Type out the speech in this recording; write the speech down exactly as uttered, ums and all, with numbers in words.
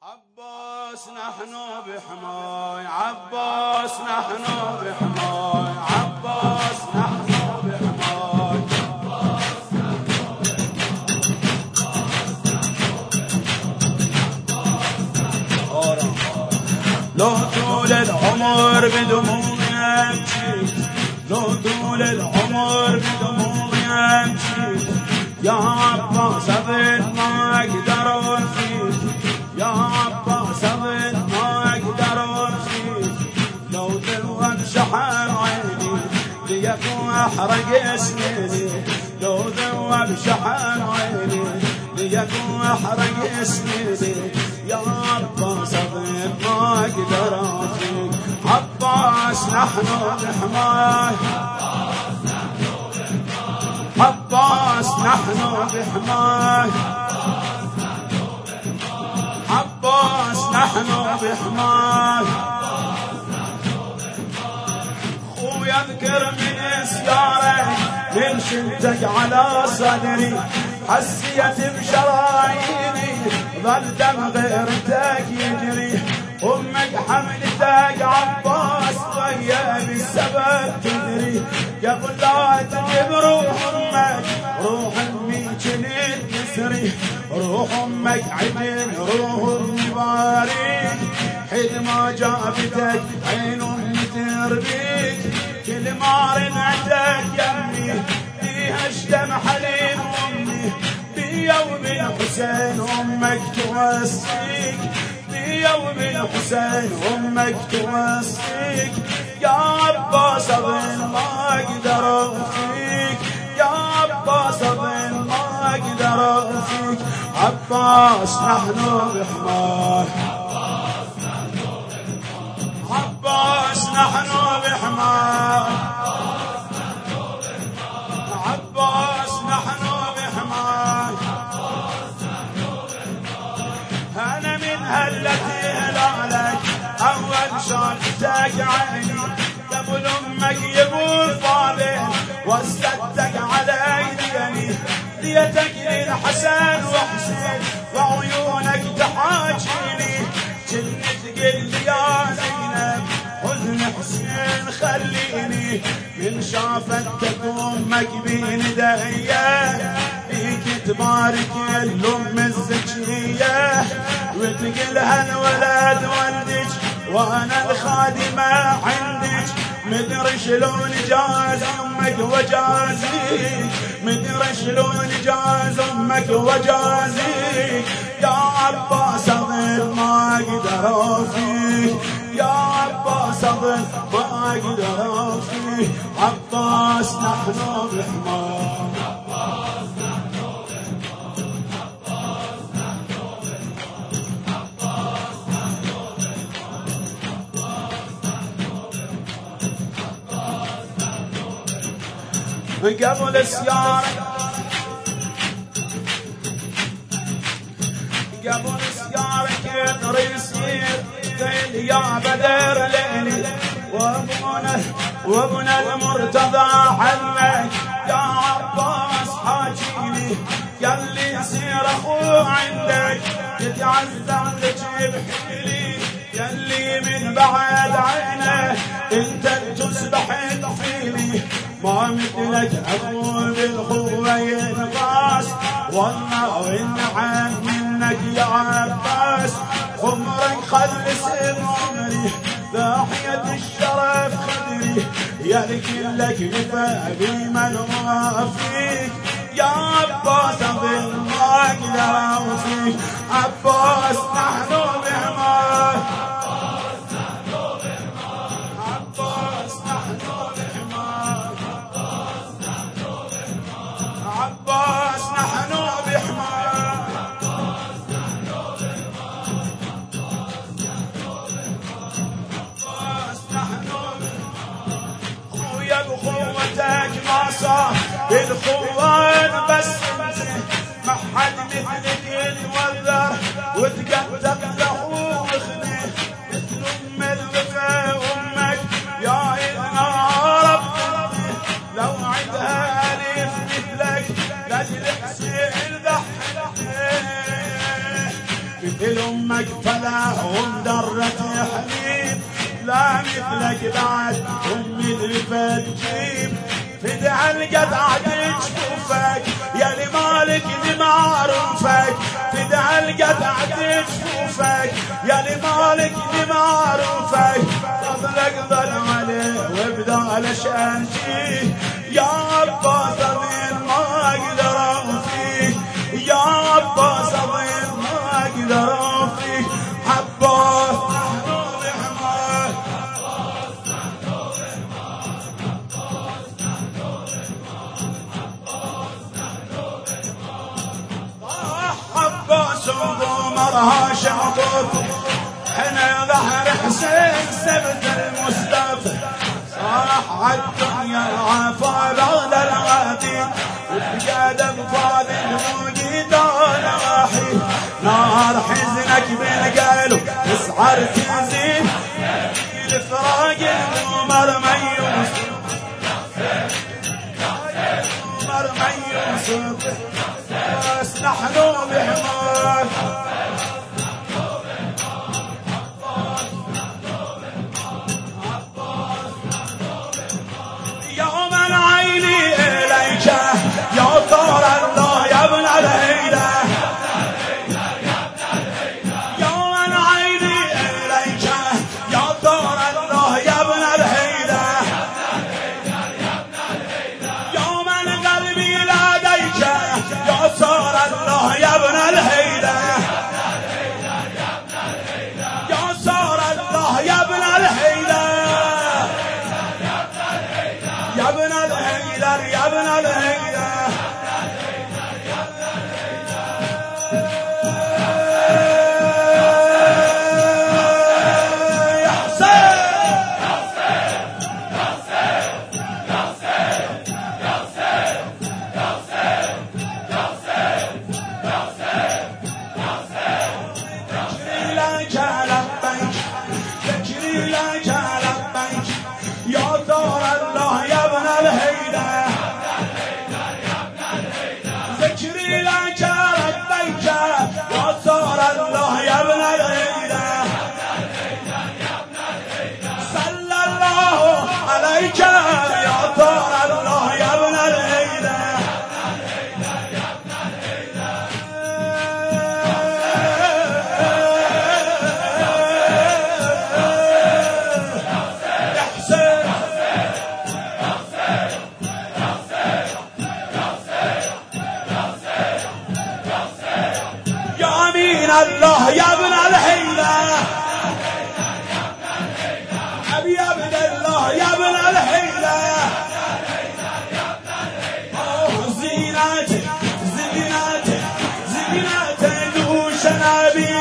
عباس نحن بحماي، عباس نحن بحماي، عباس نحن بحماي، عباس نحن بحماي. لو طول العمر بدموعي امشي، لو طول العمر بدموعي امشي، يا عباس ابد ما اقدر اوفيك، يا عباس ابد ما اقدر اوفيك. لو ذوب شحن عيني ليكون احرق سنيني، لو ذوب شحن عيني ليكون احرق سنيني، يا عباس ابد ما اقدر اوفيك. عباس نحن بحماي، عباس نحن بحماي، عباس نحن بحماي. خويا اذكر من سيارك من شلتك على صدري، حسيت بشراييني ظل دم غيرتك يجري، امك حملتك عباس ويا بالسبب تدري، قبل لا تجيب روح امك روح امي جنين تسري، روح امك عدل روح امي باريك، حد ما جابتك عين امي تربيك، كل ما رنعتك يمي فيها الشم حليم امي، بيوم الحسين امك توصيك، بيوم الحسين امك توصيك. يا عباس اظن ما اقدر اوفيك، يا عباس اظن ما اقدر اوفيك. عباس نحن بحماي، عباس نحن بحماي، عباس نحن بحماي. انا من هلتي هلالك اول شافتك عيني، قبل امك يقول فاضل وصلتك على يديني، ديتك للحسن وحسين وعيونك تحاجيني، كنت تقل لي يا زينب حزن حسين خليني، من شافتك امك بين دهيه فيك تبارك الام الزكيه، وتقلها الولد ولدك وانا الخادمه عندك، مدري شلون جاز امك وجازيك، مدري شلون جاز امك وجازيك. يا عباس اظن ما اقدر اوفيك، يا عباس اظن ما اقدر اوفيك. عباس نحن بحماي، عباس نحن بحماي، عباس نحن بحماي، عباس نحن بحماي، عباس نحن بحماي. قبل السيارة قبل السيارة كثر يصير قيل يا بدر ليلي، وابونا وابونا المرتضى حلك، يا عباس حاجيني قال لي يصير اخو عندك يتعذر لك بحيلي، قال لي من بعد عينه انت تصبح تحيلي، ما مثلك اخو بالخوه ينقاس، والله والنعم منك يا عباس، عمرك خلص بعمري ضاحية الشرف خدري، يا لك نفى بمن وافيك. يا عباس اظن ما اقدر اوفيك. عباس نحن بحماي، عباس نحن بحماي، عباس نحن بحماي، عباس نحن بحماي، عباس نحن بحماي، عباس نحن بحماي، عباس نحن بحماي. خويا بخوتك ما صار بالخوان بس انت، ما حد مثلك يتوذر وتقدم له وخذه، يمك فلاح ومدرة حليب لا مثلك بعد أم اللي تجيب فدع القطعة جفوفك يا لي مالك لمعروفك فدع القطعة جفوفك يا لي مالك لمعروفك فضلك ظل عليه وبدال شانجيه يا عباس أظن ما أقدر فيه يا عباس أظن ما أقدر فيه عباس وضمرها شعبط حنا ظهر حسين سبت المصطفى صاح عالدنيا العفا بعد العادي وبقاد انفاض الموجود راحي نار حزنك بالقلب تسعر تنزيل الفراق القمر ميوس القمر ميوس بس نحن بحمار يوم العين إليك يا طار الله يا ابن الهيدة يوم العين إليك يا طار الله يا ابن الهيدة يوم القلب لديك يا صار الله يا ابن الهيدة يا صار الله يا ابن الهيدة يا ابن الهيدر يا ابن الهيدر يا حسين ذكري لك لبيك يا ثور الله يا ابن الهيدة ذكري لك لبيك يا ثور الله يا ابن الهيدة صلى الله عليك يا ثور الله يا ابن الهيدة الله يا ابن الهيدة أبي يا ابن الله يا ابن الهيدة زيناتي زيناتي زيناتي دوش نبي